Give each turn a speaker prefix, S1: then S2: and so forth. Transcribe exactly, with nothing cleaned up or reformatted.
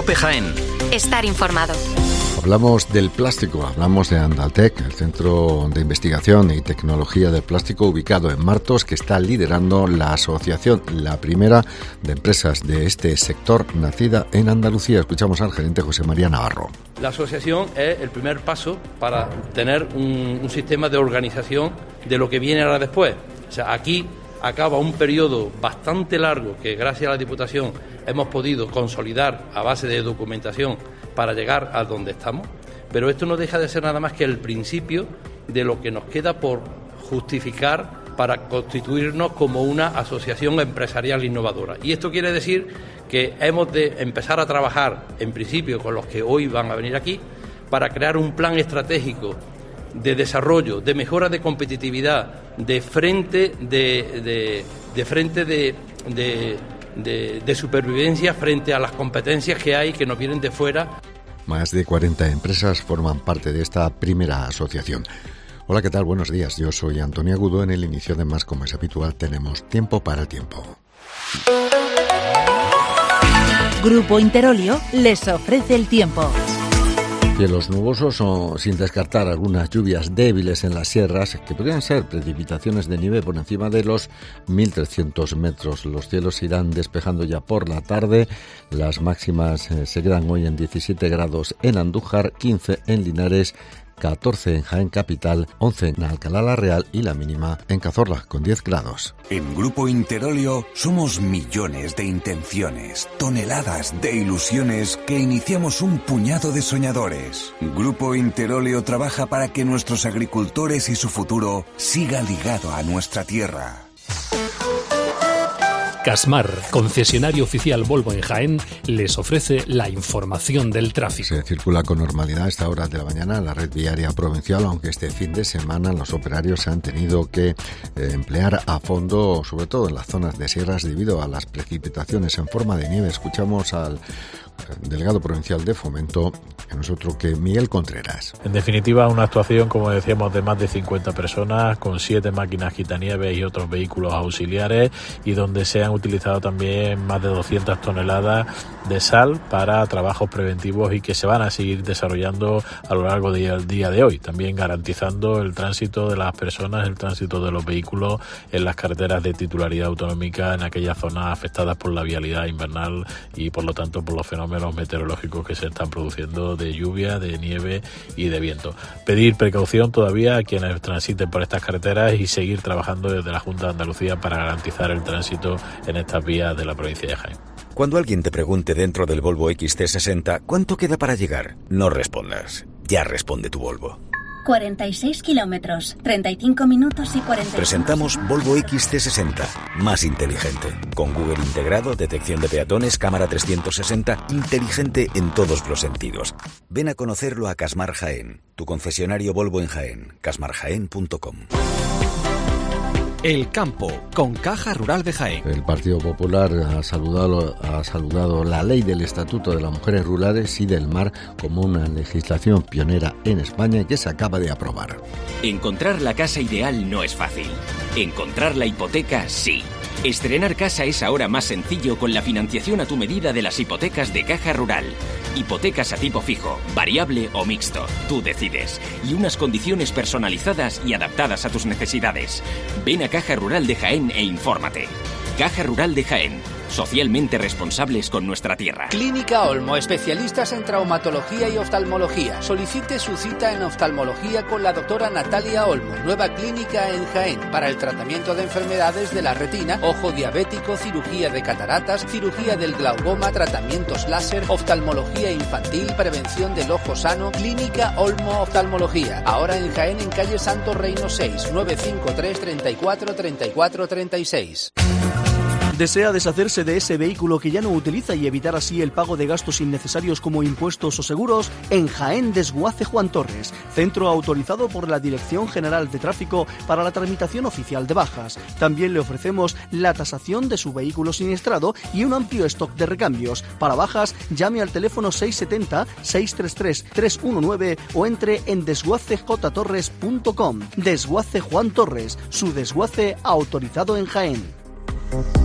S1: COPE Jaén.
S2: Estar informado.
S3: Hablamos del plástico, hablamos de Andaltec, el Centro de Investigación y Tecnología del Plástico ubicado en Martos, que está liderando la asociación, la primera de empresas de este sector nacida en Andalucía. Escuchamos al gerente José María Navarro.
S4: La asociación es el primer paso para tener un, un sistema de organización de lo que viene ahora después. O sea, aquí acaba un periodo bastante largo que gracias a la Diputación hemos podido consolidar a base de documentación para llegar a donde estamos, pero esto no deja de ser nada más que el principio de lo que nos queda por justificar para constituirnos como una asociación empresarial innovadora. Y esto quiere decir que hemos de empezar a trabajar, en principio, con los que hoy van a venir aquí, para crear un plan estratégico de desarrollo, de mejora de competitividad, de frente de, de, de frente de, de De, de supervivencia frente a las competencias que hay que nos vienen de fuera.
S3: Más de cuarenta empresas forman parte de esta primera asociación. Hola, ¿qué tal? Buenos días. Yo soy Antonio Agudo. En el inicio de Más, como es habitual, tenemos Tiempo para Tiempo.
S5: Grupo Interolio les ofrece el tiempo.
S3: Cielos nubosos o sin descartar algunas lluvias débiles en las sierras que podrían ser precipitaciones de nieve por encima de los mil trescientos metros. Los cielos se irán despejando ya por la tarde. Las máximas eh, se quedan hoy en diecisiete grados en Andújar, quince en Linares, catorce en Jaén Capital, once en Alcalá la Real y la mínima en Cazorla con diez grados.
S6: En Grupo Interolio somos millones de intenciones, toneladas de ilusiones que iniciamos un puñado de soñadores. Grupo Interolio trabaja para que nuestros agricultores y su futuro siga ligado a nuestra tierra.
S7: Casmar, concesionario oficial Volvo en Jaén, les ofrece la información del tráfico.
S3: Se circula con normalidad a esta hora de la mañana en la red viaria provincial, aunque este fin de semana los operarios se han tenido que eh, emplear a fondo, sobre todo en las zonas de sierras, debido a las precipitaciones en forma de nieve. Escuchamos al delegado provincial de Fomento, que no es otro que Miguel Contreras.
S8: En definitiva, una actuación, como decíamos, de más de cincuenta personas, con siete máquinas quitanieves y otros vehículos auxiliares, y donde se han utilizado también más de doscientas toneladas de sal para trabajos preventivos y que se van a seguir desarrollando a lo largo del día de hoy, también garantizando el tránsito de las personas, el tránsito de los vehículos en las carreteras de titularidad autonómica en aquellas zonas afectadas por la vialidad invernal y por lo tanto por los fenómenos meteorológicos que se están produciendo de lluvia, de nieve y de viento. Pedir precaución todavía a quienes transiten por estas carreteras y seguir trabajando desde la Junta de Andalucía para garantizar el tránsito en estas vías de la provincia de Jaén.
S9: Cuando alguien te pregunte dentro del Volvo X C sesenta ¿cuánto queda para llegar? No respondas. Ya responde tu Volvo.
S10: cuarenta y seis kilómetros, treinta y cinco minutos y cuarenta.
S9: Presentamos Volvo X C sesenta, más inteligente. Con Google integrado, detección de peatones, cámara trescientos sesenta, inteligente en todos los sentidos. Ven a conocerlo a Casmar Jaén, tu concesionario Volvo en Jaén, casmar jaén punto com.
S1: El campo, con Caja Rural de Jaén.
S3: El Partido Popular ha saludado, ha saludado la ley del Estatuto de las Mujeres Rurales y del Mar como una legislación pionera en España y que se acaba de aprobar.
S11: Encontrar la casa ideal no es fácil. Encontrar la hipoteca, sí. Estrenar casa es ahora más sencillo con la financiación a tu medida de las hipotecas de Caja Rural. Hipotecas a tipo fijo, variable o mixto, tú decides. Y unas condiciones personalizadas y adaptadas a tus necesidades. Ven a Caja Rural de Jaén e infórmate. Caja Rural de Jaén. Socialmente responsables con nuestra tierra.
S12: Clínica Olmo, especialistas en traumatología y oftalmología. Solicite su cita en oftalmología con la doctora Natalia Olmo. Nueva clínica en Jaén para el tratamiento de enfermedades de la retina, ojo diabético, cirugía de cataratas, cirugía del glaucoma, tratamientos láser, oftalmología infantil, prevención del ojo sano. Clínica Olmo Oftalmología. Ahora en Jaén, en calle Santo Reino seis, nueve cinco tres, treinta y cuatro, treinta y cuatro, treinta y seis.
S13: ¿Desea deshacerse de ese vehículo que ya no utiliza y evitar así el pago de gastos innecesarios como impuestos o seguros? En Jaén Desguace Juan Torres, centro autorizado por la Dirección General de Tráfico para la tramitación oficial de bajas. También le ofrecemos la tasación de su vehículo siniestrado y un amplio stock de recambios. Para bajas, llame al teléfono seis siete cero, seis tres tres, tres uno nueve o entre en desguace j torres punto com. Desguace Juan Torres, su desguace autorizado en Jaén.